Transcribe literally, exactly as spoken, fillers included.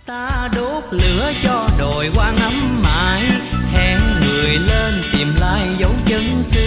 Ta đốt lửa cho đồi quan ấm mãi, hẹn người lên tìm lại dấu chân xưa.